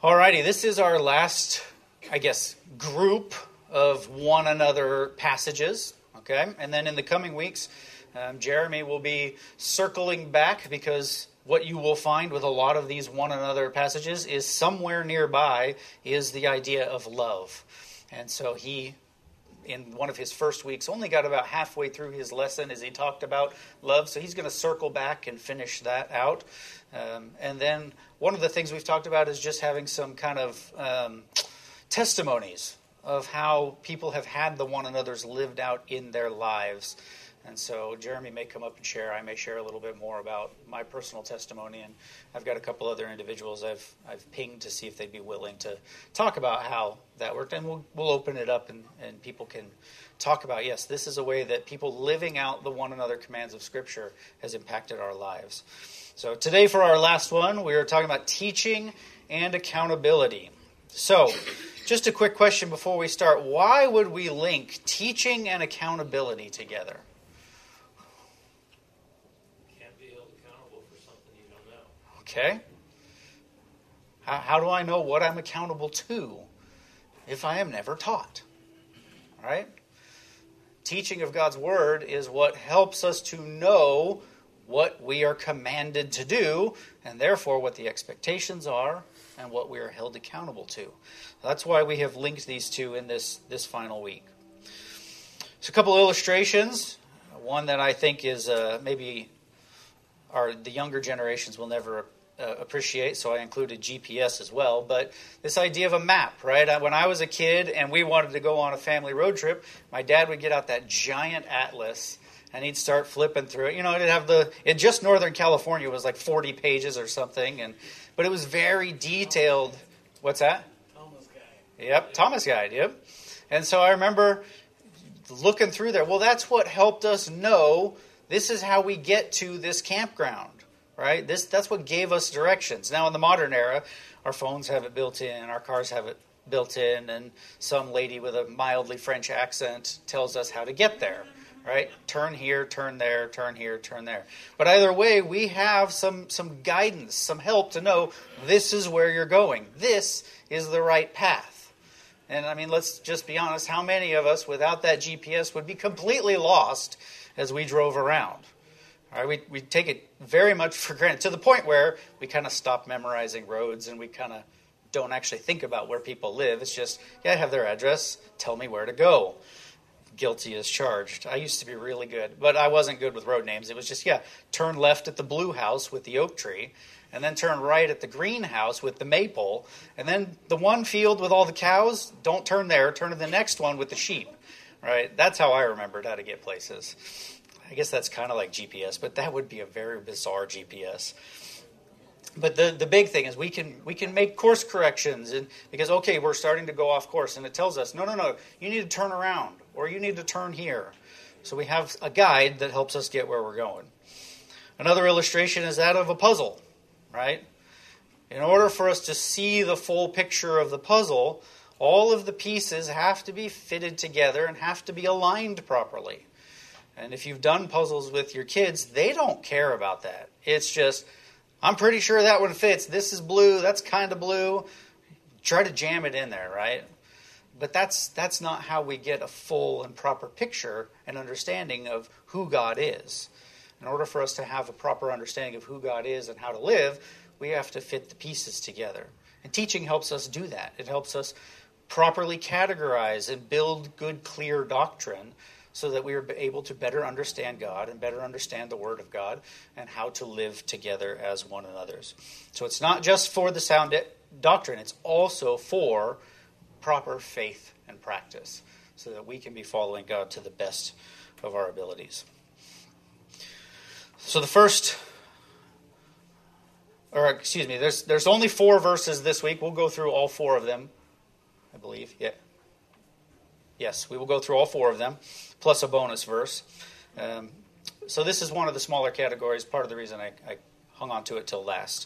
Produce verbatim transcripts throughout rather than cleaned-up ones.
Alrighty, this is our last, I guess, group of one another passages, okay? And then in the coming weeks, um, Jeremy will be circling back, because what you will find with a lot of these one another passages is somewhere nearby is the idea of love. And so he, in one of his first weeks, only got about halfway through his lesson as he talked about love. So he's going to circle back and finish that out. Um, and then one of the things we've talked about is just having some kind of um, testimonies of how people have had the one another's lived out in their lives. And so Jeremy may come up and share. I may share a little bit more about my personal testimony. And I've got a couple other individuals I've I've pinged to see if they'd be willing to talk about how that worked. And we'll we'll open it up and, and people can talk about, yes, this is a way that people living out the one another commands of Scripture has impacted our lives. So today for our last one, we are talking about teaching and accountability. So just a quick question before we start. Why would we link teaching and accountability together? Okay. How, how do I know what I'm accountable to if I am never taught? All right? Teaching of God's Word is what helps us to know what we are commanded to do, and therefore what the expectations are and what we are held accountable to. That's why we have linked these two in this, this final week. So a couple illustrations. One that I think is uh, maybe our the younger generations will never uh, appreciate, so I included G P S as well. But this idea of a map, right? When I was a kid and we wanted to go on a family road trip, my dad would get out that giant atlas and he'd start flipping through it. You know, it'd have the, it just Northern California was like forty pages or something, and but it was very detailed. What's that? Thomas Guide. Yep, Thomas Guide, yep. And so I remember looking through there. Well, that's what helped us know this is how we get to this campground, right? This That's what gave us directions. Now, in the modern era, our phones have it built in, our cars have it built in, and some lady with a mildly French accent tells us how to get there, right? Turn here, turn there, turn here, turn there. But either way, we have some, some guidance, some help to know this is where you're going. This is the right path. And I mean, let's just be honest, how many of us without that G P S would be completely lost as we drove around? All right, we, we take it very much for granted, to the point where we kind of stop memorizing roads and we kind of don't actually think about where people live. It's just, yeah, I have their address, tell me where to go. Guilty as charged. I used to be really good, but I wasn't good with road names. It was just, yeah, turn left at the blue house with the oak tree, and then turn right at the green house with the maple, and then the one field with all the cows, don't turn there, turn to the next one with the sheep, right? That's how I remembered how to get places. I guess that's kind of like G P S, but that would be a very bizarre G P S. But the, the big thing is we can we can make course corrections, and because, okay, we're starting to go off course, and it tells us, no, no, no, you need to turn around, or you need to turn here. So we have a guide that helps us get where we're going. Another illustration is that of a puzzle, right? In order for us to see the full picture of the puzzle, all of the pieces have to be fitted together and have to be aligned properly. And if you've done puzzles with your kids, they don't care about that. It's just, I'm pretty sure that one fits. This is blue. That's kind of blue. Try to jam it in there, right? But that's that's not how we get a full and proper picture and understanding of who God is. In order for us to have a proper understanding of who God is and how to live, we have to fit the pieces together. And teaching helps us do that. It helps us properly categorize and build good, clear doctrine so that we are able to better understand God and better understand the Word of God and how to live together as one another's. So it's not just for the sound doctrine, it's also for proper faith and practice so that we can be following God to the best of our abilities. So the first, or excuse me, there's there's only four verses this week. We'll go through all four of them, I believe. Yeah. Yes, we will go through all four of them, plus a bonus verse. Um, so this is one of the smaller categories, part of the reason I, I hung on to it till last.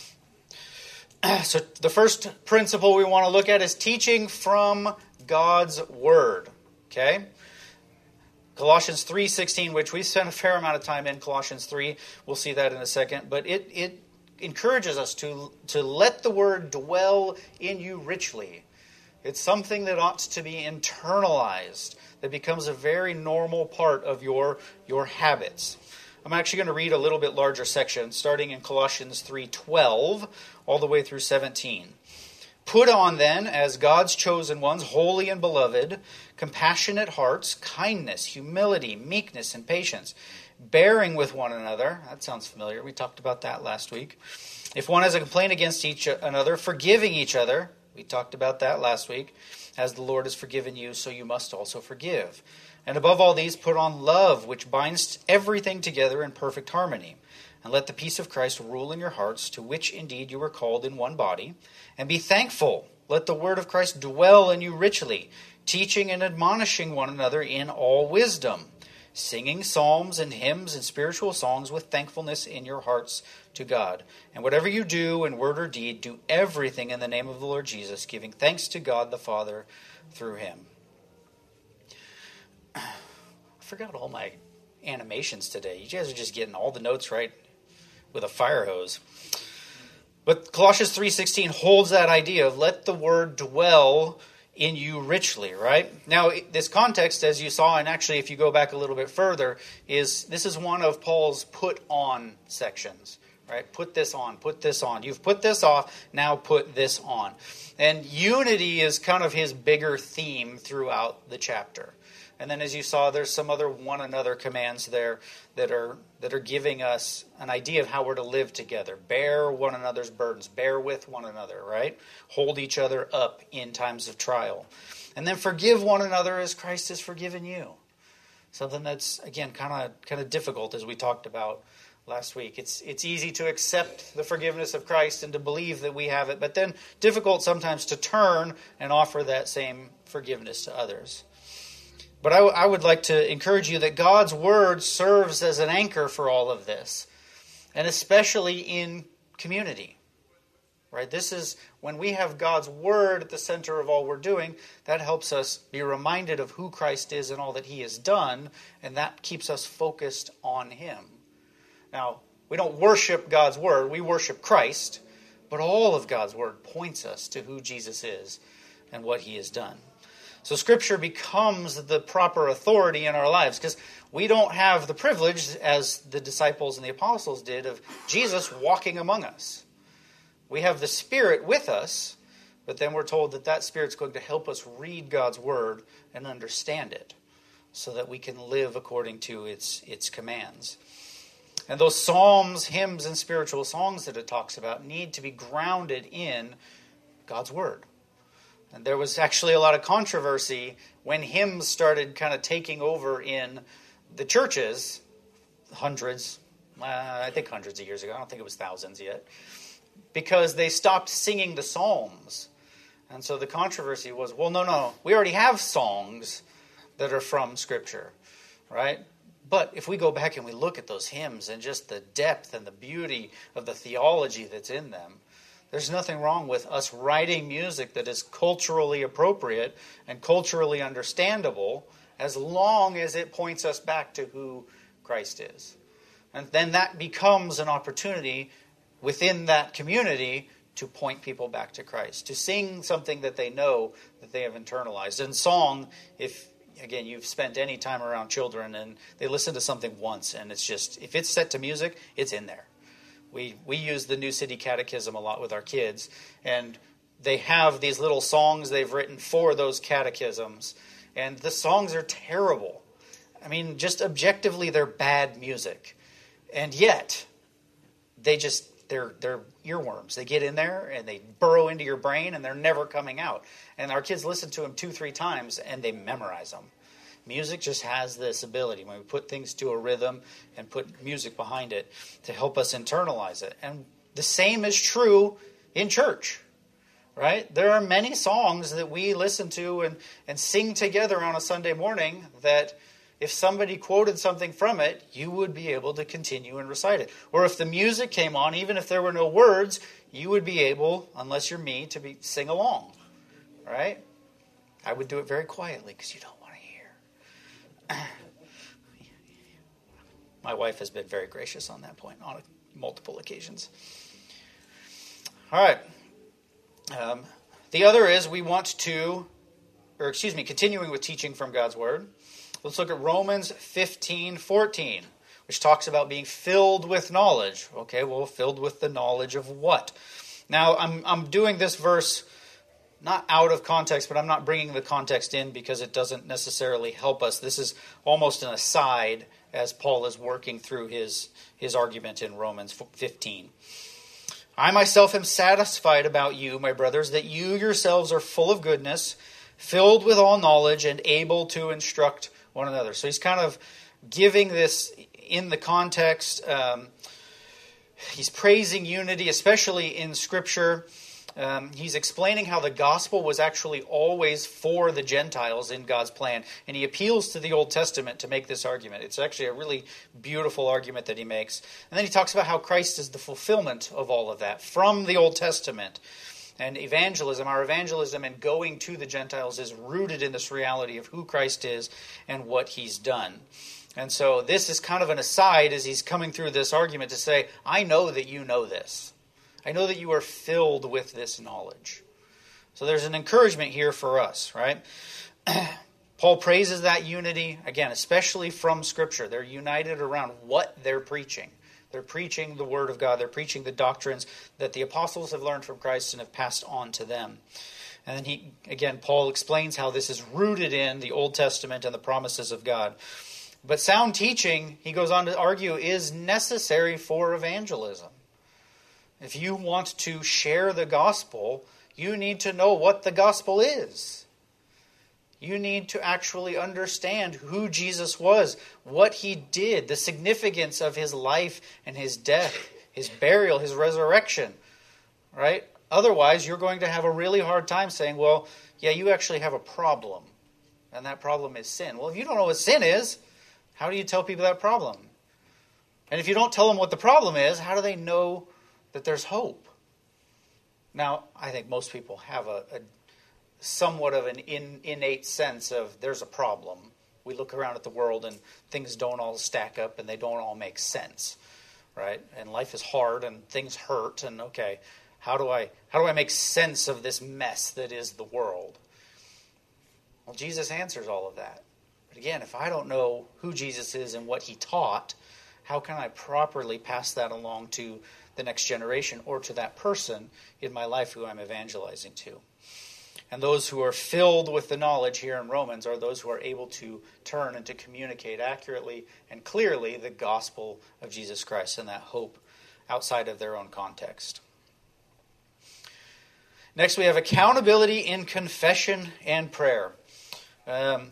So the first principle we want to look at is teaching from God's Word. Okay? Colossians three sixteen, which we spent a fair amount of time in Colossians three. We'll see that in a second. But it, it encourages us to, to let the word dwell in you richly. It's something that ought to be internalized, that becomes a very normal part of your, your habits. I'm actually going to read a little bit larger section, starting in Colossians three twelve, all the way through seventeen. Put on then, as God's chosen ones, holy and beloved, compassionate hearts, kindness, humility, meekness, and patience, bearing with one another. That sounds familiar. We talked about that last week. If one has a complaint against each another, forgiving each other. We talked about that last week. As the Lord has forgiven you, so you must also forgive. And above all these, put on love, which binds everything together in perfect harmony. And let the peace of Christ rule in your hearts, to which indeed you were called in one body. And be thankful. Let the word of Christ dwell in you richly, teaching and admonishing one another in all wisdom, singing psalms and hymns and spiritual songs with thankfulness in your hearts to God. And whatever you do in word or deed, do everything in the name of the Lord Jesus, giving thanks to God the Father through him. I forgot all my animations today. You guys are just getting all the notes right with a fire hose. But Colossians three sixteen holds that idea of let the word dwell in you richly, right? Now, this context, as you saw, and actually if you go back a little bit further, is this is one of Paul's put on sections, right? Put this on, put this on. You've put this off, now put this on. And unity is kind of his bigger theme throughout the chapter. And then as you saw, there's some other one another commands there that are that are giving us an idea of how we're to live together. Bear one another's burdens. Bear with one another, right? Hold each other up in times of trial. And then forgive one another as Christ has forgiven you. Something that's, again, kind of kind of difficult, as we talked about last week. It's it's easy to accept the forgiveness of Christ and to believe that we have it, but then difficult sometimes to turn and offer that same forgiveness to others. But I, w- I would like to encourage you that God's word serves as an anchor for all of this, and especially in community. Right? This is when we have God's word at the center of all we're doing, that helps us be reminded of who Christ is and all that he has done, and that keeps us focused on him. Now, we don't worship God's word, we worship Christ, but all of God's word points us to who Jesus is and what he has done. So Scripture becomes the proper authority in our lives, because we don't have the privilege, as the disciples and the apostles did, of Jesus walking among us. We have the Spirit with us, but then we're told that that Spirit's going to help us read God's Word and understand it, so that we can live according to its, its commands. And those psalms, hymns, and spiritual songs that it talks about need to be grounded in God's Word. And there was actually a lot of controversy when hymns started kind of taking over in the churches, hundreds, uh, I think hundreds of years ago. I don't think it was thousands yet, because they stopped singing the psalms. And so the controversy was, well, no, no, we already have songs that are from Scripture, right? But if we go back and we look at those hymns and just the depth and the beauty of the theology that's in them, there's nothing wrong with us writing music that is culturally appropriate and culturally understandable, as long as it points us back to who Christ is. And then that becomes an opportunity within that community to point people back to Christ, to sing something that they know, that they have internalized. And song, if, again, you've spent any time around children and they listen to something once, and it's just, if it's set to music, it's in there. We we use the New City Catechism a lot with our kids, and they have these little songs they've written for those catechisms, and the songs are terrible. I mean, just objectively, they're bad music, and yet they just they're they're earworms. They get in there and they burrow into your brain, and they're never coming out. And our kids listen to them two, three times, and they memorize them. Music just has this ability, when we put things to a rhythm and put music behind it, to help us internalize it. And the same is true in church, right? There are many songs that we listen to and, and sing together on a Sunday morning that if somebody quoted something from it, you would be able to continue and recite it. Or if the music came on, even if there were no words, you would be able, unless you're me, to be sing along, right? I would do it very quietly because you don't. My wife has been very gracious on that point on multiple occasions. All right. Um, the other is we want to, or excuse me, continuing with teaching from God's Word. Let's look at Romans fifteen fourteen, which talks about being filled with knowledge. Okay, well, filled with the knowledge of what? Now, I'm I'm doing this verse not out of context, but I'm not bringing the context in because it doesn't necessarily help us. This is almost an aside as Paul is working through his, his argument in Romans fifteen. I myself am satisfied about you, my brothers, that you yourselves are full of goodness, filled with all knowledge, and able to instruct one another. So he's kind of giving this in the context. Um, he's praising unity, especially in Scripture. Um, he's explaining how the gospel was actually always for the Gentiles in God's plan. And he appeals to the Old Testament to make this argument. It's actually a really beautiful argument that he makes. And then he talks about how Christ is the fulfillment of all of that from the Old Testament. And evangelism, our evangelism and going to the Gentiles is rooted in this reality of who Christ is and what he's done. And so this is kind of an aside as he's coming through this argument to say, I know that you know this. I know that you are filled with this knowledge. So there's an encouragement here for us, right? Paul praises that unity, again, especially from Scripture. They're united around what they're preaching. They're preaching the Word of God. They're preaching the doctrines that the apostles have learned from Christ and have passed on to them. And then he, again, Paul explains how this is rooted in the Old Testament and the promises of God. But sound teaching, he goes on to argue, is necessary for evangelism. If you want to share the gospel, you need to know what the gospel is. You need to actually understand who Jesus was, what he did, the significance of his life and his death, his burial, his resurrection, right? Otherwise, you're going to have a really hard time saying, well, yeah, you actually have a problem, and that problem is sin. Well, if you don't know what sin is, how do you tell people that problem? And if you don't tell them what the problem is, how do they know that there's hope? Now, I think most people have a, a somewhat of an in, innate sense of there's a problem. We look around at the world and things don't all stack up and they don't all make sense, right? And life is hard and things hurt and okay, how do I how do I make sense of this mess that is the world? Well, Jesus answers all of that. But again, if I don't know who Jesus is and what he taught, how can I properly pass that along to the next generation or to that person in my life who I'm evangelizing to? And those who are filled with the knowledge here in Romans are those who are able to turn and to communicate accurately and clearly the gospel of Jesus Christ and that hope outside of their own context. Next, we have accountability in confession and prayer. Um,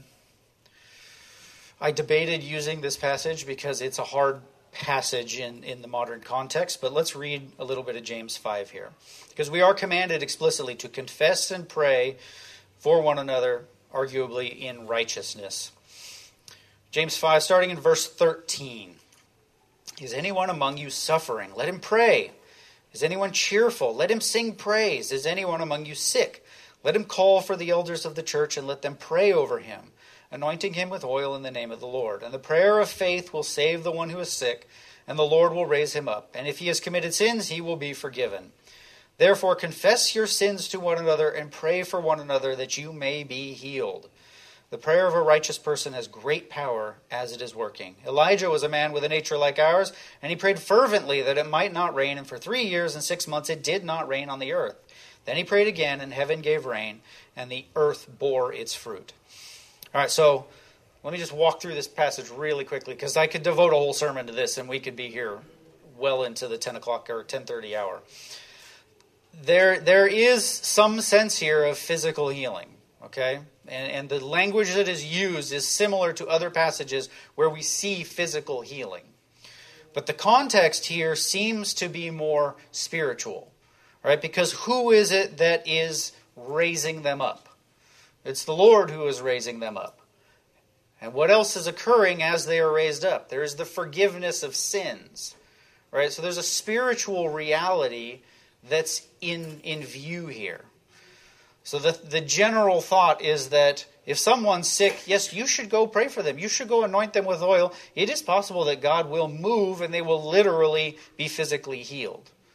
I debated using this passage because it's a hard passage in, in the modern context, but let's read a little bit of James five here. Because we are commanded explicitly to confess and pray for one another, arguably in righteousness. James five, starting in verse thirteen. Is anyone among you suffering? Let him pray. Is anyone cheerful? Let him sing praise. Is anyone among you sick? Let him call for the elders of the church and let them pray over him, anointing him with oil in the name of the Lord. And the prayer of faith will save the one who is sick, and the Lord will raise him up. And if he has committed sins, he will be forgiven. Therefore, confess your sins to one another and pray for one another that you may be healed. The prayer of a righteous person has great power as it is working. Elijah was a man with a nature like ours, and he prayed fervently that it might not rain, and for three years and six months it did not rain on the earth. Then he prayed again, and heaven gave rain, and the earth bore its fruit. All right, so let me just walk through this passage really quickly, because I could devote a whole sermon to this, and we could be here well into the ten o'clock or ten thirty hour. There, there is some sense here of physical healing, okay? And, and the language that is used is similar to other passages where we see physical healing. But the context here seems to be more spiritual, right? Because who is it that is raising them up? It's the Lord who is raising them up. And what else is occurring as they are raised up? There is the forgiveness of sins, right? So there's a spiritual reality that's in, in view here. So the, the general thought is that if someone's sick, yes, you should go pray for them. You should go anoint them with oil. It is possible that God will move and they will literally be physically healed.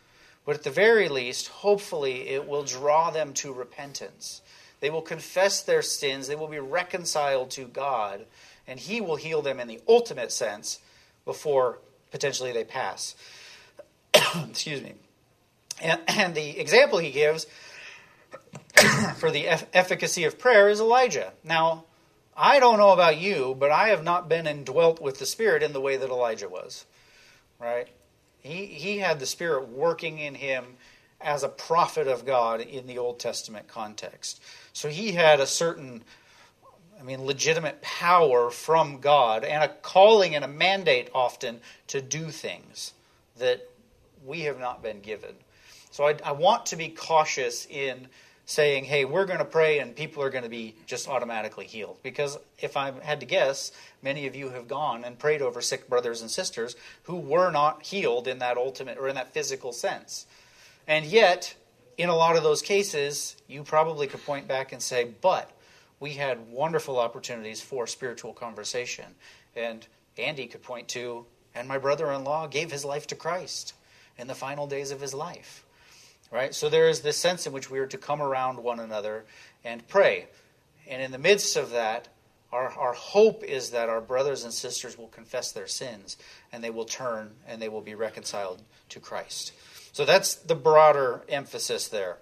But at the very least, hopefully, it will draw them to repentance. They will confess their sins. They will be reconciled to God. And He will heal them in the ultimate sense before potentially they pass. Excuse me. And, and the example He gives for the eff- efficacy of prayer is Elijah. Now, I don't know about you, but I have not been indwelt with the Spirit in the way that Elijah was. Right? He he had the Spirit working in him as a prophet of God in the Old Testament context. So he had a certain, I mean, legitimate power from God and a calling and a mandate often to do things that we have not been given. So I, I want to be cautious in saying, hey, we're going to pray and people are going to be just automatically healed. Because if I had to guess, many of you have gone and prayed over sick brothers and sisters who were not healed in that ultimate or in that physical sense. And yet, in a lot of those cases, you probably could point back and say, but we had wonderful opportunities for spiritual conversation. And Andy could point to, and my brother-in-law gave his life to Christ in the final days of his life. Right? So there is this sense in which we are to come around one another and pray. And in the midst of that, our, our hope is that our brothers and sisters will confess their sins and they will turn and they will be reconciled to Christ. So that's the broader emphasis there.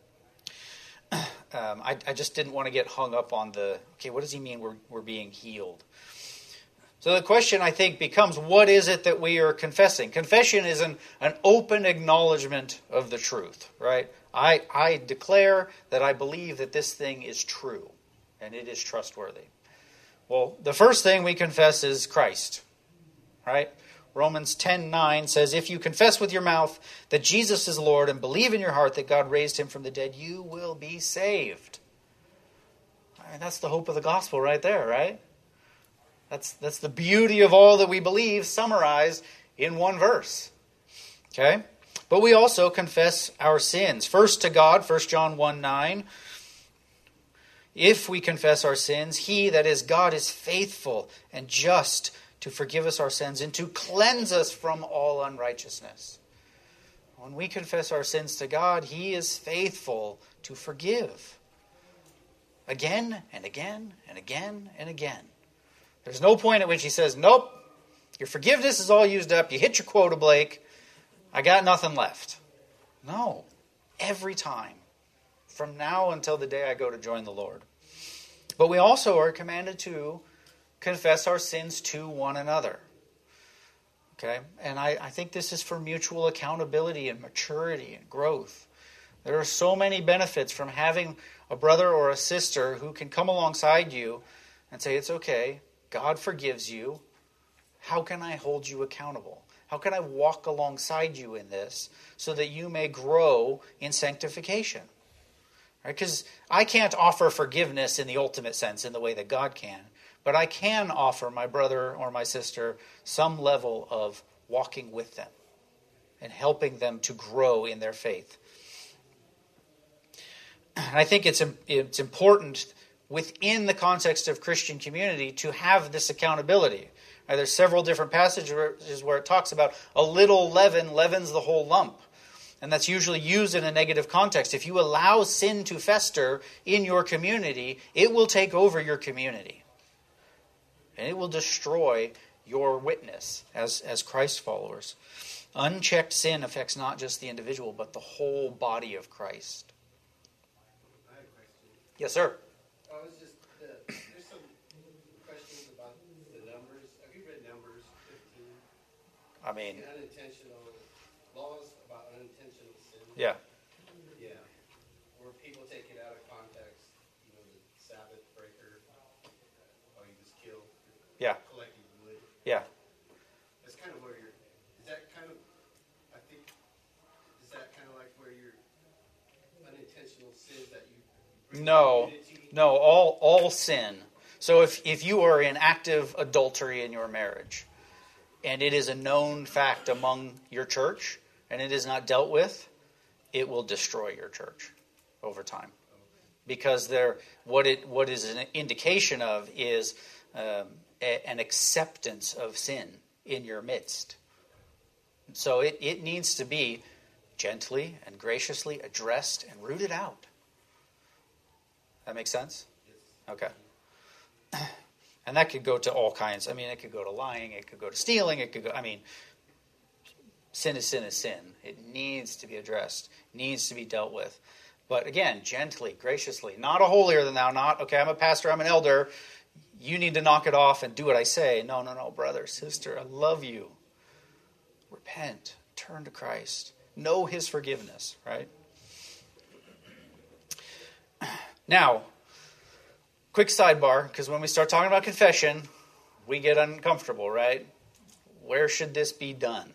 Um, I, I just didn't want to get hung up on the, okay, what does he mean we're, we're being healed? So the question, I think, becomes, what is it that we are confessing? Confession is an, an open acknowledgement of the truth, right? I, I declare that I believe that this thing is true, and it is trustworthy. Well, the first thing we confess is Christ, right? Romans ten nine says, if you confess with your mouth that Jesus is Lord and believe in your heart that God raised him from the dead, you will be saved. I mean, that's the hope of the gospel right there, right? That's that's the beauty of all that we believe summarized in one verse. Okay? But we also confess our sins. First to God, First John one nine. If we confess our sins, He, that is God, is faithful and just to forgive us our sins and to cleanse us from all unrighteousness. When we confess our sins to God, He is faithful to forgive. Again and again and again and again. There's no point at which He says, nope, your forgiveness is all used up. You hit your quota, Blake. I got nothing left. No. Every time. From now until the day I go to join the Lord. But we also are commanded to confess our sins to one another. Okay? And I, I think this is for mutual accountability and maturity and growth. There are so many benefits from having a brother or a sister who can come alongside you and say, it's okay. God forgives you. How can I hold you accountable? How can I walk alongside you in this so that you may grow in sanctification? Right? Because I can't offer forgiveness in the ultimate sense in the way that God can, but I can offer my brother or my sister some level of walking with them and helping them to grow in their faith. And I think it's it's important within the context of Christian community to have this accountability. Right, there's several different passages where it talks about a little leaven leavens the whole lump. And that's usually used in a negative context. If you allow sin to fester in your community, it will take over your community. And it will destroy your witness as, as Christ followers. Unchecked sin affects not just the individual, but the whole body of Christ. I have a question. Yes, sir. I was just, uh, there's some questions about the numbers. Have you read Numbers fifteen? I mean, Unintentional laws about unintentional sin. yeah. Yeah. Where people take it out of context. You know, the Sabbath breaker. Oh, you just kill. Yeah. Collecting wood. Yeah. That's kind of where you're. Is that kind of? I think. Is that kind of like where your unintentional sins that you? Bring No. to unity? No, all all sin. So if, if you are in active adultery in your marriage, and it is a known fact among your church, and it is not dealt with, it will destroy your church over time. Because there, what it what is an indication of is um, a, an acceptance of sin in your midst. So it, it needs to be gently and graciously addressed and rooted out. That makes sense? Okay. And that could go to all kinds. I mean, it could go to lying. It could go to stealing. It could go, I mean, sin is sin is sin. It needs to be addressed, needs to be dealt with. But again, gently, graciously, not a holier than thou, not, okay, I'm a pastor, I'm an elder, you need to knock it off and do what I say. No, no, no, brother, sister, I love you. Repent, turn to Christ, know his forgiveness, right? Now, quick sidebar, because when we start talking about confession, we get uncomfortable, right? Where should this be done?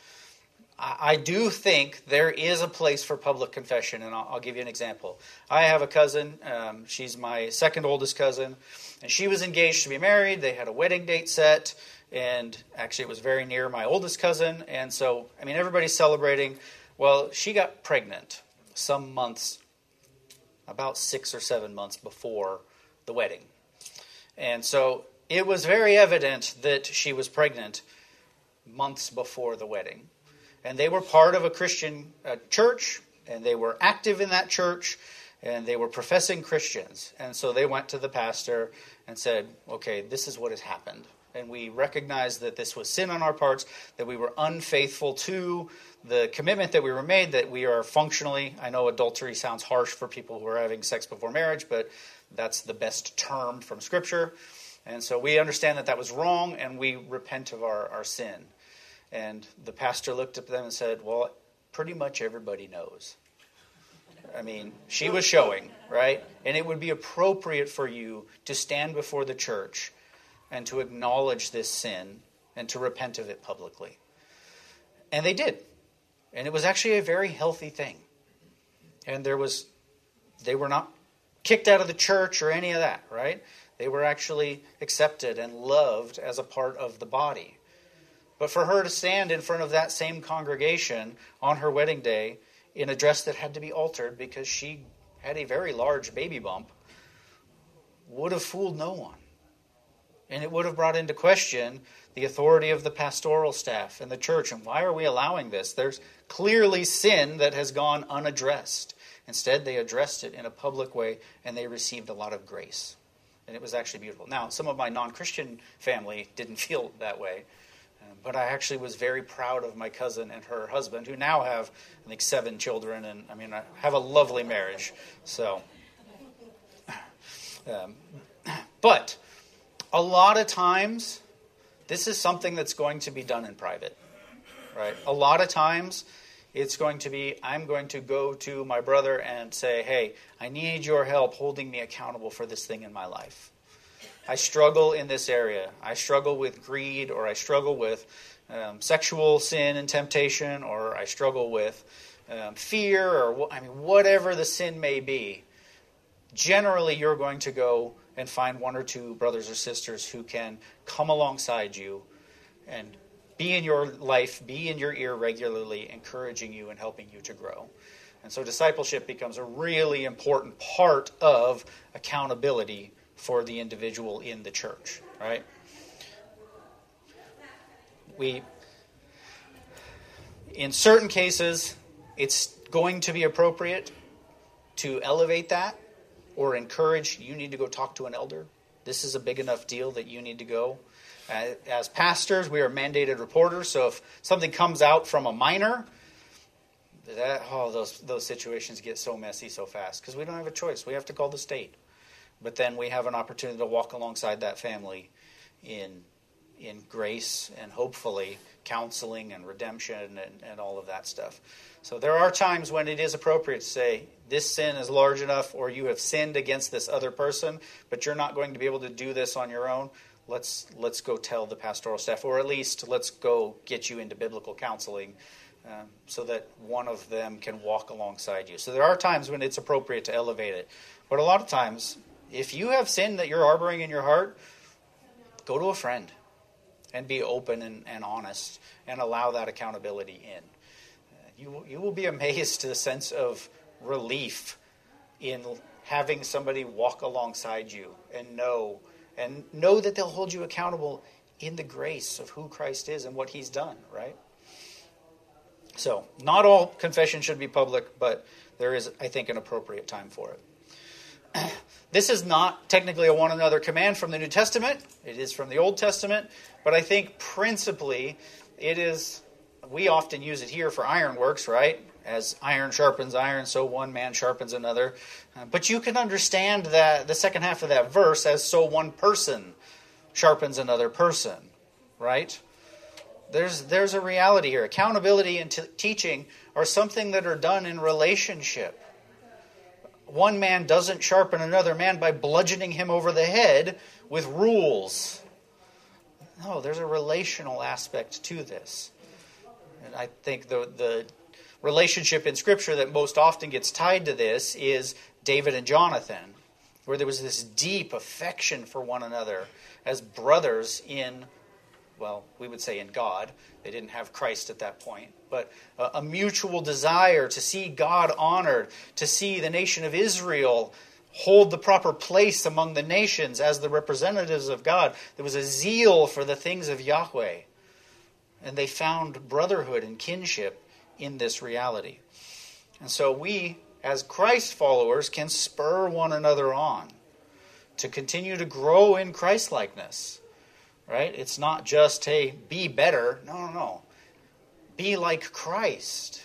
I do think there is a place for public confession, and I'll, I'll give you an example. I have a cousin. Um, she's my second oldest cousin, and she was engaged to be married. They had a wedding date set, and actually it was very near my oldest cousin. And so, I mean, everybody's celebrating. Well, she got pregnant some months, about six or seven months before the wedding. And so it was very evident that she was pregnant months before the wedding. And they were part of a Christian uh, church, and they were active in that church, and they were professing Christians. And so they went to the pastor and said, okay, this is what has happened. And we recognize that this was sin on our parts, that we were unfaithful to the commitment that we were made, that we are functionally, I know adultery sounds harsh for people who are having sex before marriage, but that's the best term from Scripture. And so we understand that that was wrong, and we repent of our, our sin. And the pastor looked at them and said, well, pretty much everybody knows. I mean, she was showing, right? And it would be appropriate for you to stand before the church and to acknowledge this sin and to repent of it publicly. And they did. And it was actually a very healthy thing. And there was, they were not kicked out of the church or any of that, right? They were actually accepted and loved as a part of the body. But for her to stand in front of that same congregation on her wedding day in a dress that had to be altered because she had a very large baby bump would have fooled no one. And it would have brought into question the authority of the pastoral staff and the church. And why are we allowing this? There's clearly sin that has gone unaddressed. Instead, they addressed it in a public way, and they received a lot of grace. And it was actually beautiful. Now, some of my non-Christian family didn't feel that way. But I actually was very proud of my cousin and her husband, who now have, I think, seven children. And, I mean, I have a lovely marriage. So, um, but a lot of times, this is something that's going to be done in private, right? A lot of times, it's going to be, I'm going to go to my brother and say, hey, I need your help holding me accountable for this thing in my life. I struggle in this area. I struggle with greed, or I struggle with um, sexual sin and temptation, or I struggle with um, fear, or I mean, whatever the sin may be. Generally, you're going to go and find one or two brothers or sisters who can come alongside you and be in your life, be in your ear regularly, encouraging you and helping you to grow. And so discipleship becomes a really important part of accountability for the individual in the church, right? We, in certain cases, it's going to be appropriate to elevate that or encourage, you need to go talk to an elder. This is a big enough deal that you need to go. Uh, as pastors, we are mandated reporters, so if something comes out from a minor, that, oh, those, those situations get so messy so fast because we don't have a choice. We have to call the state. But then we have an opportunity to walk alongside that family in in grace and hopefully counseling and redemption and, and all of that stuff. So there are times when it is appropriate to say, this sin is large enough, or you have sinned against this other person, but you're not going to be able to do this on your own. Let's let's go tell the pastoral staff, or at least let's go get you into biblical counseling um, so that one of them can walk alongside you. So there are times when it's appropriate to elevate it. But a lot of times, if you have sin that you're harboring in your heart, go to a friend and be open and, and honest and allow that accountability in. Uh, you, you will be amazed to the sense of relief in having somebody walk alongside you and know and know that they'll hold you accountable in the grace of who Christ is and what he's done, right? So, not all confession should be public, but there is, I think, an appropriate time for it. This is not technically a one another command from the New Testament. It is from the Old Testament. But I think principally it is, we often use it here for ironworks, right? As iron sharpens iron, so one man sharpens another. Uh, but you can understand that the second half of that verse as so one person sharpens another person, right? There's there's a reality here. Accountability and t- teaching are something that are done in relationship. One man doesn't sharpen another man by bludgeoning him over the head with rules. No, there's a relational aspect to this. And I think the the relationship in Scripture that most often gets tied to this is David and Jonathan, where there was this deep affection for one another as brothers in, well, we would say in God. They didn't have Christ at that point. But a, a mutual desire to see God honored, to see the nation of Israel hold the proper place among the nations as the representatives of God. There was a zeal for the things of Yahweh. And they found brotherhood and kinship in this reality. And so we, as Christ followers, can spur one another on to continue to grow in Christ-likeness. Right? It's not just, hey, be better. No, no, no. Be like Christ.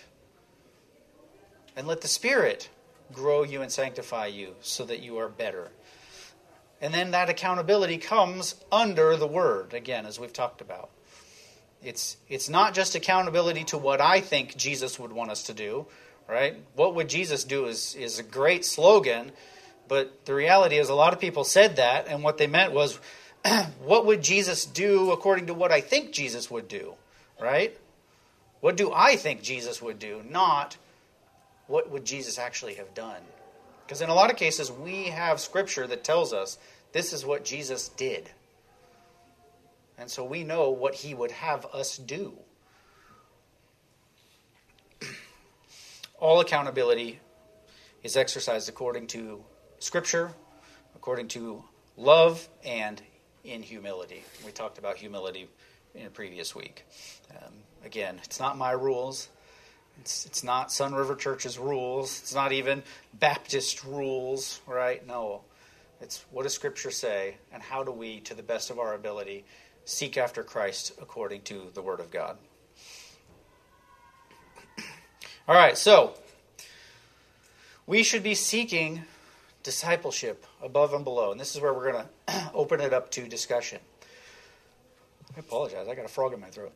And let the Spirit grow you and sanctify you so that you are better. And then that accountability comes under the Word, again, as we've talked about. It's it's not just accountability to what I think Jesus would want us to do, right? What would Jesus do is, is a great slogan, but the reality is a lot of people said that, and what they meant was, what would Jesus do according to what I think Jesus would do, right? What do I think Jesus would do, not what would Jesus actually have done? Because in a lot of cases, we have Scripture that tells us this is what Jesus did. And so we know what he would have us do. All accountability is exercised according to Scripture, according to love, and in humility. We talked about humility in a previous week. Um, again, it's not my rules. It's it's not Sun River Church's rules. It's not even Baptist rules, right? No. It's what does Scripture say, and how do we, to the best of our ability, seek after Christ according to the Word of God. All right, so we should be seeking discipleship above and below. And this is where we're going to open it up to discussion. I apologize. I got a frog in my throat.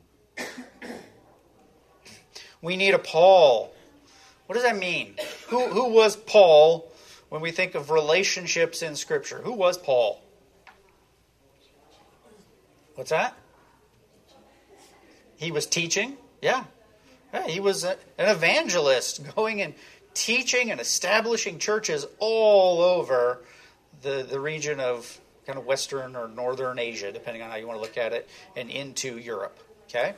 We need a Paul. What does that mean? Who, who was Paul when we think of relationships in Scripture? Who was Paul? What's that? He was teaching. Yeah. yeah he was a, an evangelist going and teaching and establishing churches all over the, the region of kind of Western or Northern Asia, depending on how you want to look at it, and into Europe. Okay?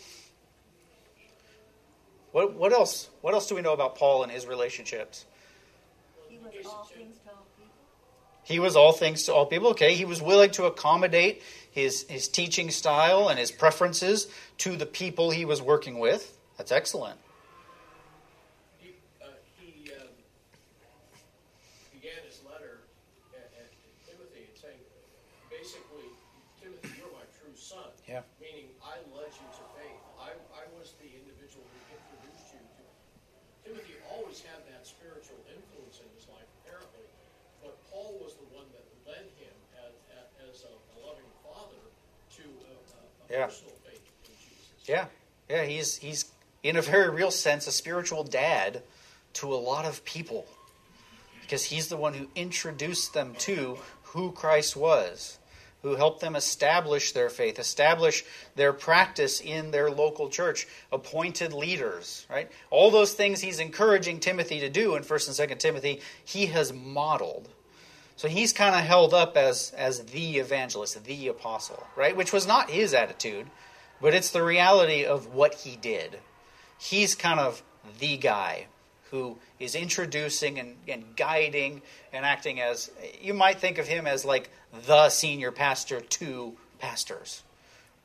What what else? What else do we know about Paul and his relationships? He was all things to all people. He was all things to all people. Okay, he was willing to accommodate his his teaching style and his preferences to the people he was working with. That's excellent. He, uh, he um, began his letter at, at Timothy and saying, basically, Timothy, you're my true son. Yeah. Meaning, I led you to faith. I, I was the individual who introduced you to. Timothy always had that spiritual influence in his life, apparently, but Paul was the one that led him as, as a, a loving father to a, a, a Yeah. personal faith in Jesus. Yeah, yeah. He's he's in a very real sense a spiritual dad to a lot of people because he's the one who introduced them to who Christ was, who helped them establish their faith, establish their practice in their local church, appointed leaders, right? All those things he's encouraging Timothy to do in First and Second Timothy, he has modeled. So he's kind of held up as, as the evangelist, the apostle, right? Which was not his attitude, but it's the reality of what he did. He's kind of the guy who is introducing and, and guiding and acting as, you might think of him as like the senior pastor to pastors,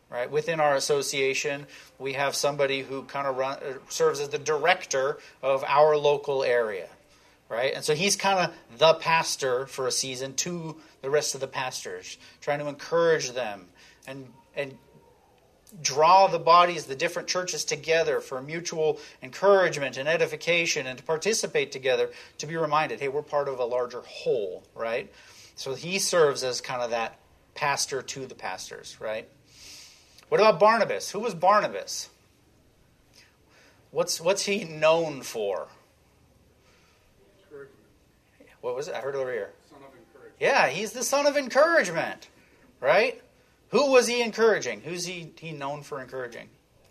Right? Within our association, we have somebody who kind of run, serves as the director of our local area. Right? And so he's kind of the pastor for a season to the rest of the pastors, trying to encourage them and and draw the bodies, the different churches together for mutual encouragement and edification, and to participate together, to be reminded, hey, we're part of a larger whole, right? So he serves as kind of that pastor to the pastors, right? What about Barnabas? Who was Barnabas? What's what's he known for? Encouragement. What was it? I heard it over here. Son of encouragement. Yeah, he's the son of encouragement, right? Who was he encouraging? Who's he, he known for encouraging?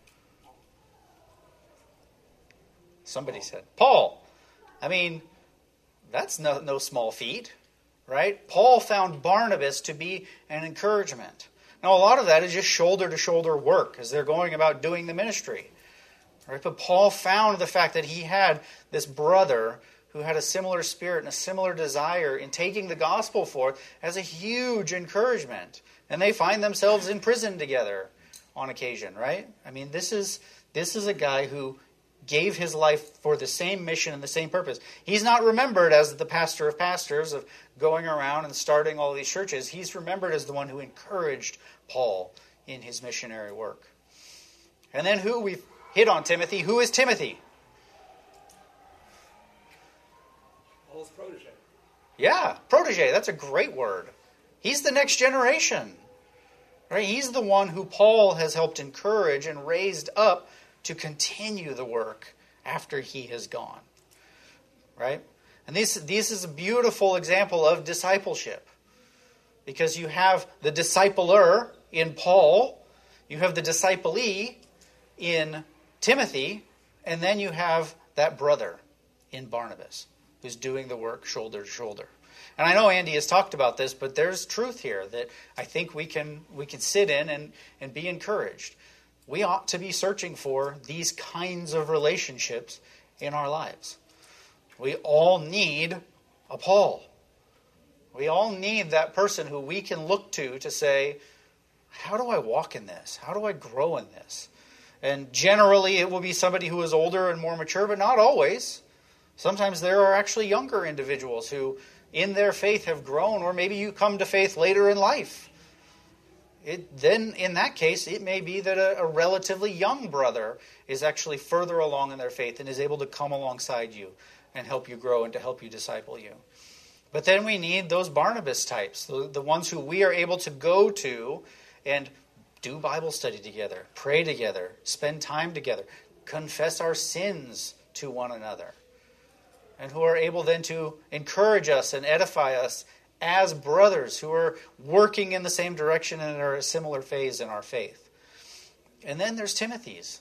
Somebody said. Paul. I mean, that's no, no small feat, right? Paul found Barnabas to be an encouragement. Now, a lot of that is just shoulder-to-shoulder work as they're going about doing the ministry. Right? But Paul found the fact that he had this brother who had a similar spirit and a similar desire in taking the gospel forth as a huge encouragement. And they find themselves in prison together on occasion, right? I mean, this is this is a guy who gave his life for the same mission and the same purpose. He's not remembered as the pastor of pastors of going around and starting all these churches. He's remembered as the one who encouraged Paul in his missionary work. And then who we've hit on Timothy. Who is Timothy? Paul's protege. Yeah, protege. That's a great word. He's the next generation. Right? He's the one who Paul has helped encourage and raised up to continue the work after he has gone. Right? And this, this is a beautiful example of discipleship. Because you have the discipler in Paul, you have the disciplee in Timothy, and then you have that brother in Barnabas who's doing the work shoulder to shoulder. And I know Andy has talked about this, but there's truth here that I think we can we can sit in and, and be encouraged. We ought to be searching for these kinds of relationships in our lives. We all need a Paul. We all need that person who we can look to to say, how do I walk in this? How do I grow in this? And generally it will be somebody who is older and more mature, but not always. Sometimes there are actually younger individuals who in their faith have grown, or maybe you come to faith later in life. It, then, in that case, it may be that a, a relatively young brother is actually further along in their faith and is able to come alongside you and help you grow and to help you disciple you. But then we need those Barnabas types, the, the ones who we are able to go to and do Bible study together, pray together, spend time together, confess our sins to one another. And who are able then to encourage us and edify us as brothers who are working in the same direction and are a similar phase in our faith. And then there's Timothy's.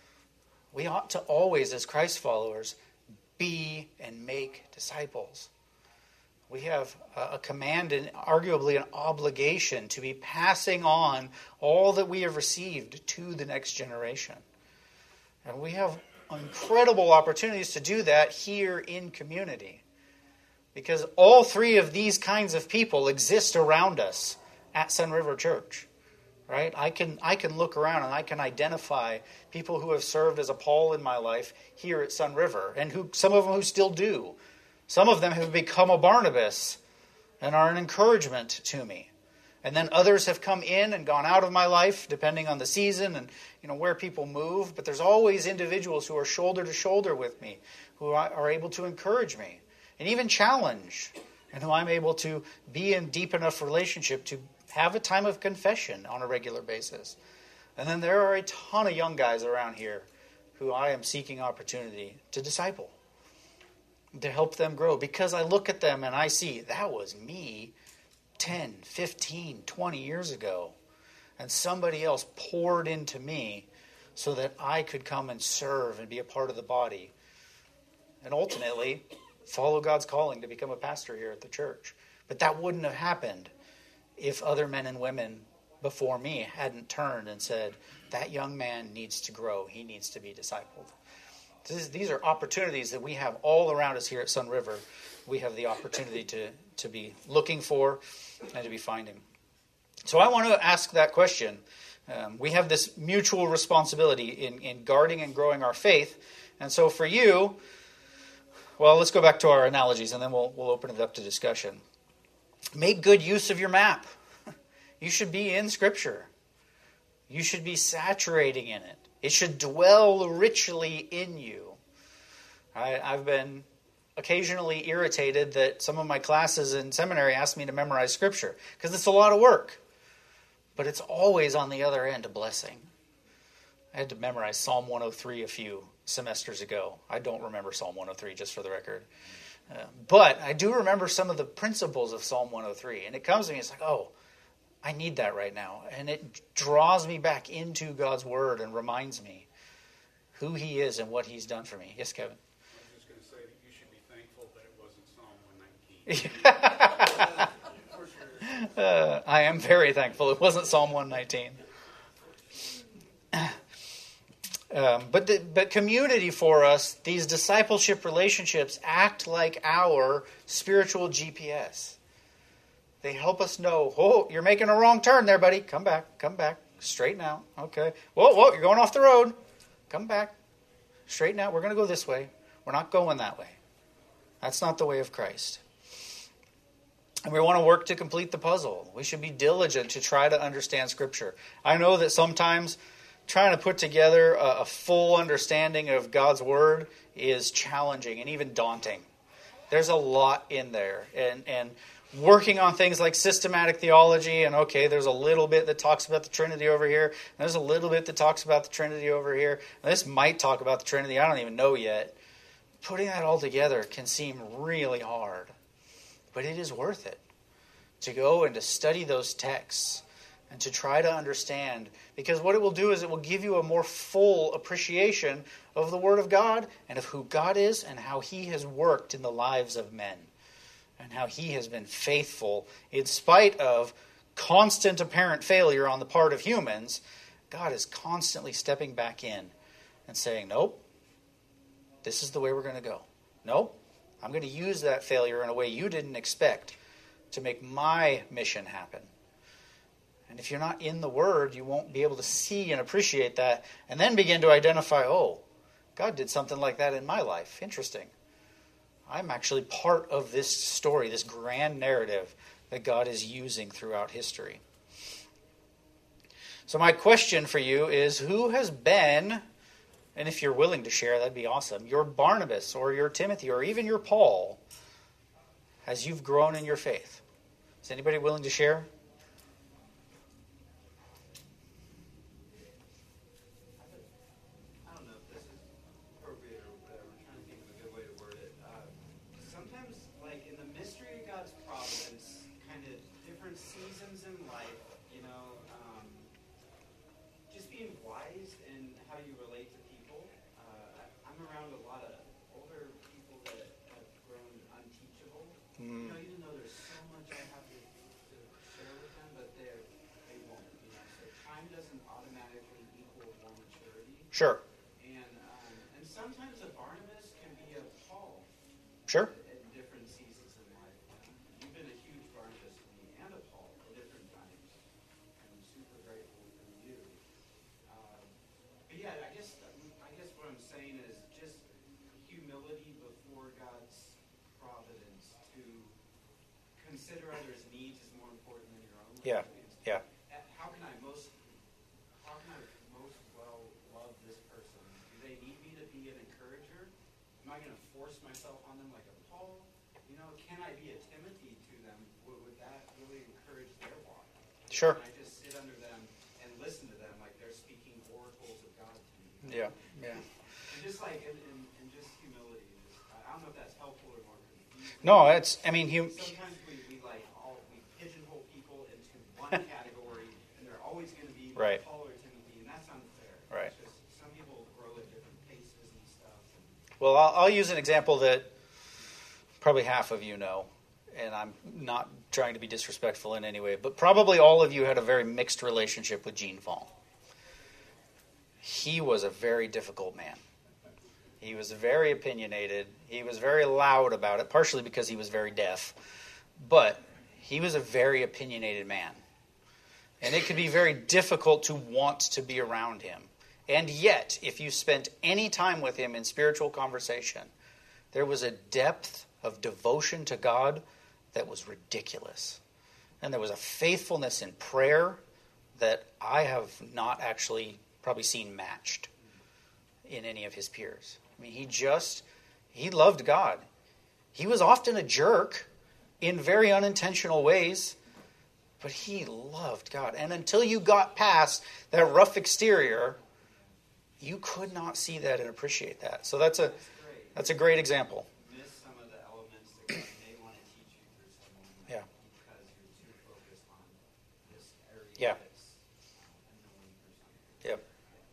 We ought to always, as Christ followers, be and make disciples. We have a command and arguably an obligation to be passing on all that we have received to the next generation. And we have incredible opportunities to do that here in community. Because all three of these kinds of people exist around us at Sun River Church. Right? I can I can look around and I can identify people who have served as a Paul in my life here at Sun River, and who some of them who still do. Some of them have become a Barnabas and are an encouragement to me. And then others have come in and gone out of my life, depending on the season and you know where people move. But there's always individuals who are shoulder to shoulder with me, who are able to encourage me and even challenge, and who I'm able to be in deep enough relationship to have a time of confession on a regular basis. And then there are a ton of young guys around here who I am seeking opportunity to disciple, to help them grow. Because I look at them and I see, that was me ten, fifteen, twenty years ago. And somebody else poured into me so that I could come and serve and be a part of the body. And ultimately, follow God's calling to become a pastor here at the church. But that wouldn't have happened if other men and women before me hadn't turned and said, that young man needs to grow. He needs to be discipled. This, these are opportunities that we have all around us here at Sun River. We have the opportunity to, to be looking for and to be finding. So I want to ask that question. Um, we have this mutual responsibility in, in guarding and growing our faith. And so for you, well, let's go back to our analogies, and then we'll we'll open it up to discussion. Make good use of your map. You should be in Scripture. You should be saturating in it. It should dwell richly in you. I, I've been occasionally irritated that some of my classes in seminary ask me to memorize Scripture, because it's a lot of work. But it's always on the other end a blessing. I had to memorize Psalm one oh three a few semesters ago. I don't remember Psalm one oh three, just for the record. Uh, but I do remember some of the principles of Psalm one oh three. And it comes to me, it's like, oh, I need that right now. And it draws me back into God's Word and reminds me who He is and what He's done for me. Yes, Kevin? I was just going to say that you should be thankful that it wasn't Psalm one nineteen. uh, I am very thankful it wasn't Psalm one nineteen. Um, but the, but community for us, these discipleship relationships act like our spiritual G P S. They help us know, oh, you're making a wrong turn there, buddy. Come back, come back. Straighten out. Okay. Whoa, whoa, you're going off the road. Come back. Straighten out. We're going to go this way. We're not going that way. That's not the way of Christ. And we want to work to complete the puzzle. We should be diligent to try to understand Scripture. I know that sometimes trying to put together a, a full understanding of God's Word is challenging and even daunting. There's a lot in there. And, and working on things like systematic theology, and okay, there's a little bit that talks about the Trinity over here, and there's a little bit that talks about the Trinity over here, and this might talk about the Trinity, I don't even know yet. Putting that all together can seem really hard. But it is worth it to go and to study those texts and to try to understand. Because what it will do is it will give you a more full appreciation of the Word of God and of who God is and how He has worked in the lives of men. And how He has been faithful in spite of constant apparent failure on the part of humans. God is constantly stepping back in and saying, nope, this is the way we're going to go. Nope, I'm going to use that failure in a way you didn't expect to make my mission happen. And if you're not in the Word, you won't be able to see and appreciate that and then begin to identify, oh, God did something like that in my life. Interesting. I'm actually part of this story, this grand narrative that God is using throughout history. So my question for you is, who has been, and if you're willing to share, that'd be awesome, your Barnabas or your Timothy or even your Paul as you've grown in your faith? Is anybody willing to share? I don't know if this is appropriate or whatever. I'm trying to think of a good way to word it. Uh, sometimes, like in the mystery of God's providence, kind of different seasons in life, you know, um, just being wise in how you relate to people. Uh, I, I'm around a lot of older people that have grown unteachable. Mm. You know, even though there's so much I have to, to share with them, but they're, they won't. You know, so time doesn't automatically equal more maturity. Sure. And um, and sometimes a Barnabas can be a Paul. Sure. At, at different seasons in life. You know? You've been a huge Barnabas to me and a Paul at different times. I'm super grateful for you. Um, but yeah, I guess I guess what I'm saying is just humility before God's providence, to consider others' needs is more important than your own. Yeah. Yeah. How can I most how can I most well love this person? Do they need me to be an encourager? Am I going to force myself on them like a Paul? You know, can I be a Timothy to them? Would, would that really encourage their walk? Sure. Can I just sit under them and listen to them like they're speaking oracles of God to me? Yeah. Yeah. And just like, and, and, and just humility. Just, I don't know if that's helpful or more confusing. No, it's, I mean, hum- Sometimes we, we like all, we pigeonhole people into one category, and they're always going to be Right. Paul or Timothy, and that's unfair. Right. It's just, some people grow at different paces and stuff. And Well, I'll, I'll use an example that probably half of you know, and I'm not trying to be disrespectful in any way, but probably all of you had a very mixed relationship with Gene Fong. He was a very difficult man. He was very opinionated. He was very loud about it, partially because he was very deaf. But he was a very opinionated man. And it could be very difficult to want to be around him. And yet, if you spent any time with him in spiritual conversation, there was a depth of devotion to God that was ridiculous. And there was a faithfulness in prayer that I have not actually probably seen matched in any of his peers. I mean, he just, he loved God. He was often a jerk in very unintentional ways, but he loved God. And until you got past that rough exterior, you could not see that and appreciate that. So that's a that's a great example. Miss some of the elements that God may want to teach you through someone. Yeah. Because you're too focused on this area. Yeah. That's annoying or something. Yep.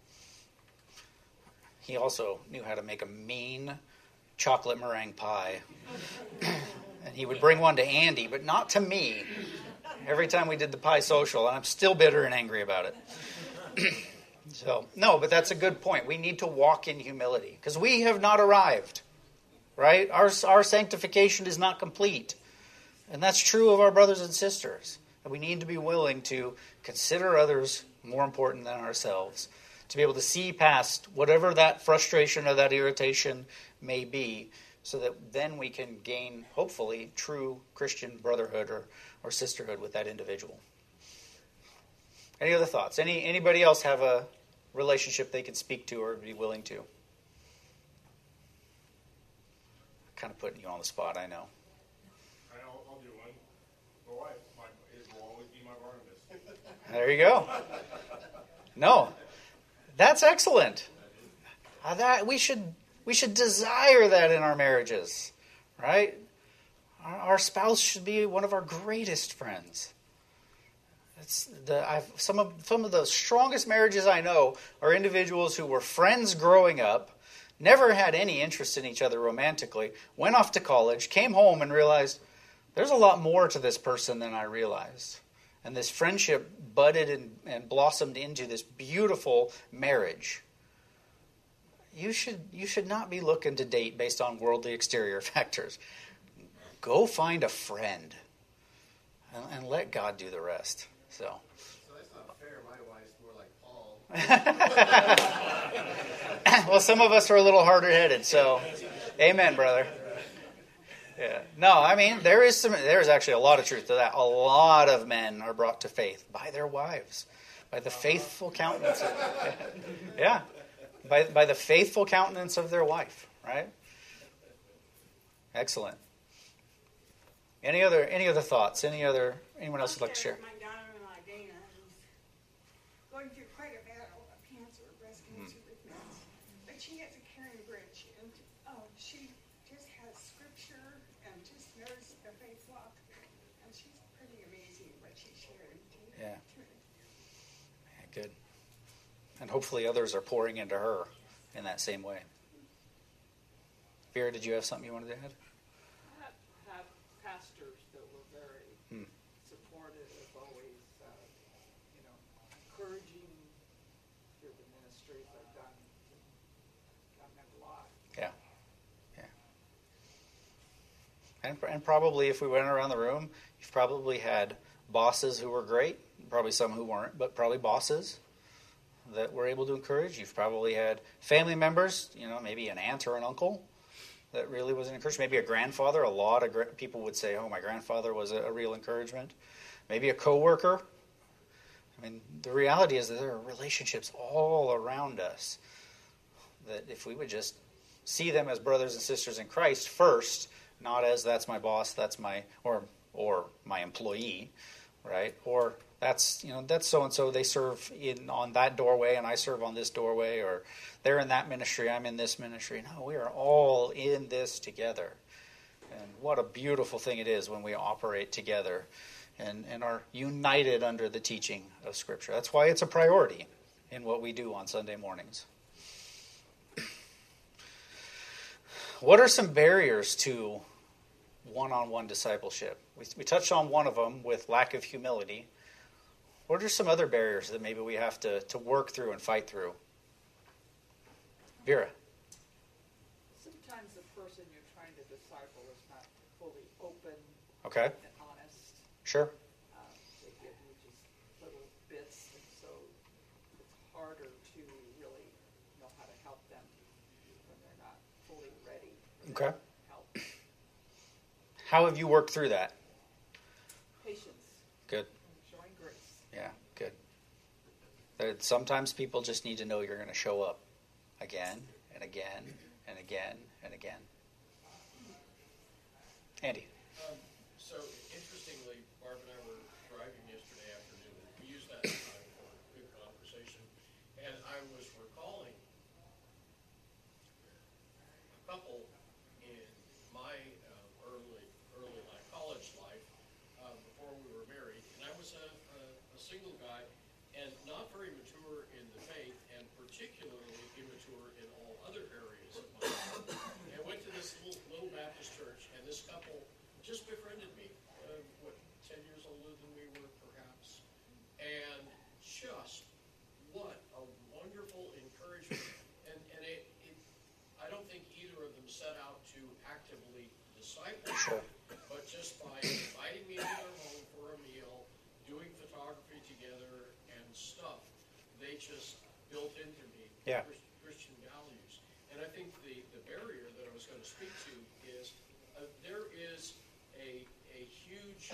He also knew how to make a mean chocolate meringue pie. And he would bring one to Andy, but not to me. Every time we did the pie social, and I'm still bitter and angry about it. So, no, but that's a good point. We need to walk in humility because we have not arrived, right? Our, our sanctification is not complete. And that's true of our brothers and sisters. And we need to be willing to consider others more important than ourselves, to be able to see past whatever that frustration or that irritation may be, so that then we can gain, hopefully, true Christian brotherhood or, or sisterhood with that individual. Any other thoughts? Any Anybody else have a relationship they could speak to or be willing to? Kind of putting you on the spot, I know. I'll, I'll do one. My wife, my, it will always be my Barnabas. There you go. No, that's excellent. Uh, that we should we should desire that in our marriages, right? Our, our spouse should be one of our greatest friends. It's the I've some of some of the strongest marriages I know are individuals who were friends growing up, never had any interest in each other romantically, went off to college, came home and realized there's a lot more to this person than I realized. And this friendship budded and, and blossomed into this beautiful marriage. You should you should not be looking to date based on worldly exterior factors. Go find a friend and, and let God do the rest. So. So that's not fair. My wife's more like Paul. Well, some of us are a little harder headed, so amen, brother. Yeah. No, I mean there is some. There is actually a lot of truth to that. A lot of men are brought to faith by their wives, by the faithful countenance. Of, yeah, by by the faithful countenance of their wife. Right. Excellent. Any other any other thoughts? Any other anyone else would like to share? My daughter-in-law Dana is going through quite a battle of cancer, breast cancer with meds, but she has a caring bridge, and oh, she just has scripture and just knows the faith walk, and she's pretty amazing what she's sharing. Yeah. Yeah, good. And hopefully others are pouring into her in that same way. Vera, did you have something you wanted to add? I have, have pastors that were very Hmm. supportive, always, uh, you know, encouraging through the ministries I've done. That meant a lot. Yeah. Yeah. And, and probably if we went around the room, you've probably had bosses who were great, probably some who weren't, but probably bosses that were able to encourage. You've probably had family members, you know, maybe an aunt or an uncle that really was an encouragement. Maybe a grandfather. A lot of gra- people would say, oh, my grandfather was a, a real encouragement. Maybe a coworker. I mean, the reality is that there are relationships all around us that if we would just see them as brothers and sisters in Christ first, not as that's my boss, that's my, or or my employee, right? Or that's, you know, that's so-and-so, they serve in on that doorway and I serve on this doorway, or they're in that ministry, I'm in this ministry. No, we are all in this together. And what a beautiful thing it is when we operate together and, and are united under the teaching of Scripture. That's why it's a priority in what we do on Sunday mornings. What are some barriers to one-on-one discipleship? We, we touched on one of them with lack of humility. What are some other barriers that maybe we have to, to work through and fight through? Vera. Sometimes the person you're trying to disciple is not fully open Okay. and honest. Sure. Uh, they give you just little Okay. help. How have you worked through that? Patience. Good. Showing grace. Yeah, good. That sometimes people just need to know you're going to show up again and again and again and again. Andy. Um, so interestingly, Barb and I were driving yesterday afternoon. We used that time for a good conversation, and I was recalling a couple in my uh, early, early my college life uh, before we were married, and I was a, a, a single guy and not very mature in the faith, and particularly immature in all other areas of my life. And I went to this little, little Baptist church, and this couple just befriended me, uh, what, ten years older than we were, perhaps. And just, what a wonderful encouragement. And, and it, it, I don't think either of them set out to actively disciple me, Sure. but just by inviting me to their home for a meal, doing photography together and stuff, they just built into me Yeah. Christ- Christian values. And I think the, the barrier that I was going to speak to is uh, there is a, a huge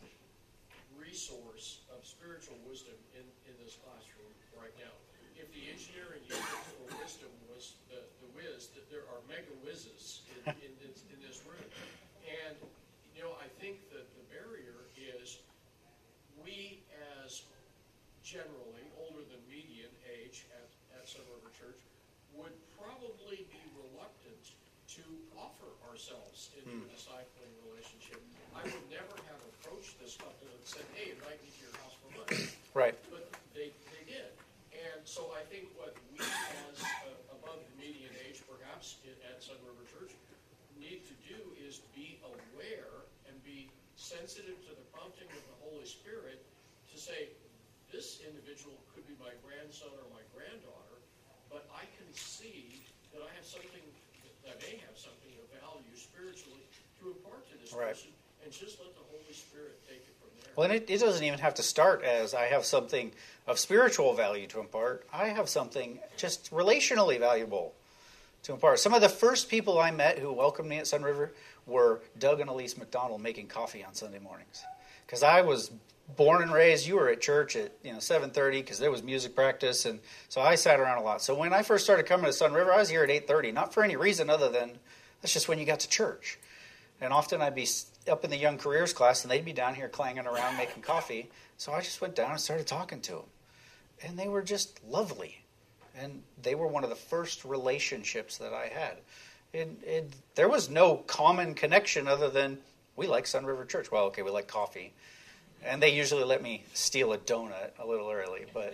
resource of spiritual wisdom in, in this classroom right now. If the engineering unit for wisdom was the, the whiz, that there are mega whizzes in, in, this, in this room. And, you know, I think that the barrier is we as generally older than median age at, at Sun River Church would probably be reluctant to offer ourselves into a discipling relationship. I would never have approached this couple and said, hey, invite me to your house for lunch. Right. But they, they did. And so I think what we as uh, above the median age, perhaps, in, at Sun River Church, need to do is be aware and be sensitive to the prompting of the Holy Spirit to say, this individual could be my grandson or my granddaughter, but I can see that I have something, that I may have something of value spiritually to impart to this Right. person, and just let the Holy Spirit take it from there. Well, and it, it doesn't even have to start as I have something of spiritual value to impart. I have something just relationally valuable to impart. Some of the first people I met who welcomed me at Sun River were Doug and Elise McDonald making coffee on Sunday mornings. Because I was born and raised, you were at church at you know seven thirty because there was music practice, and so I sat around a lot. So when I first started coming to Sun River, I was here at eight thirty, not for any reason other than that's just when you got to church. And often I'd be up in the young careers class, and they'd be down here clanging around making coffee. So I just went down and started talking to them. And they were just lovely. And they were one of the first relationships that I had. And, and there was no common connection other than we like Sun River Church. Well, okay, we like coffee. And they usually let me steal a donut a little early, but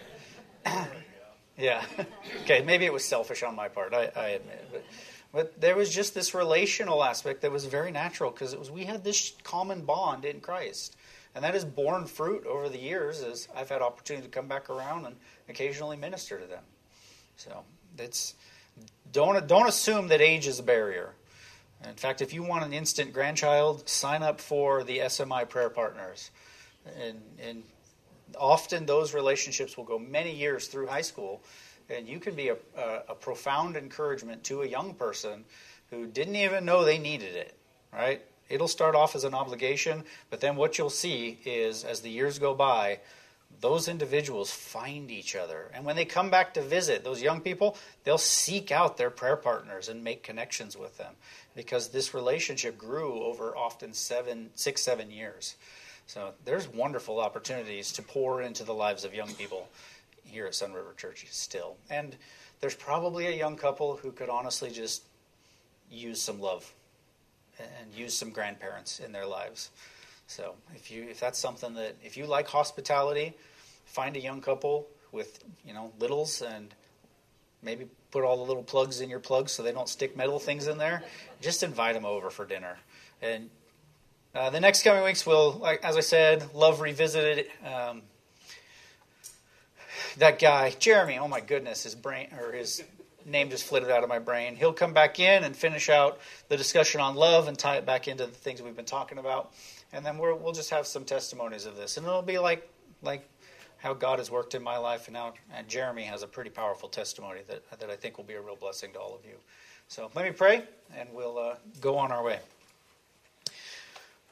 yeah. Okay, maybe it was selfish on my part, I, I admit. But, but there was just this relational aspect that was very natural because it was we had this common bond in Christ. And that has borne fruit over the years as I've had opportunity to come back around and occasionally minister to them. So it's don't don't assume that age is a barrier. In fact, if you want an instant grandchild, sign up for the S M I Prayer Partners. And, and often those relationships will go many years through high school, and you can be a, a, a profound encouragement to a young person who didn't even know they needed it, right? It'll start off as an obligation, but then what you'll see is as the years go by, those individuals find each other. And when they come back to visit, those young people, they'll seek out their prayer partners and make connections with them because this relationship grew over often seven, six, seven years. So there's wonderful opportunities to pour into the lives of young people here at Sun River Church still. And there's probably a young couple who could honestly just use some love and use some grandparents in their lives. So if you if that's something that, if you like hospitality, find a young couple with, you know, littles and maybe put all the little plugs in your plugs so they don't stick metal things in there. Just invite them over for dinner. And Uh, the next coming weeks, we'll, like, as I said, Love Revisited. Um, that guy, Jeremy, oh my goodness, his brain, or his name just flitted out of my brain. He'll come back in and finish out the discussion on love and tie it back into the things we've been talking about. And then we're, we'll just have some testimonies of this. And it'll be like like how God has worked in my life. And now and Jeremy has a pretty powerful testimony that, that I think will be a real blessing to all of you. So let me pray, and we'll uh, go on our way.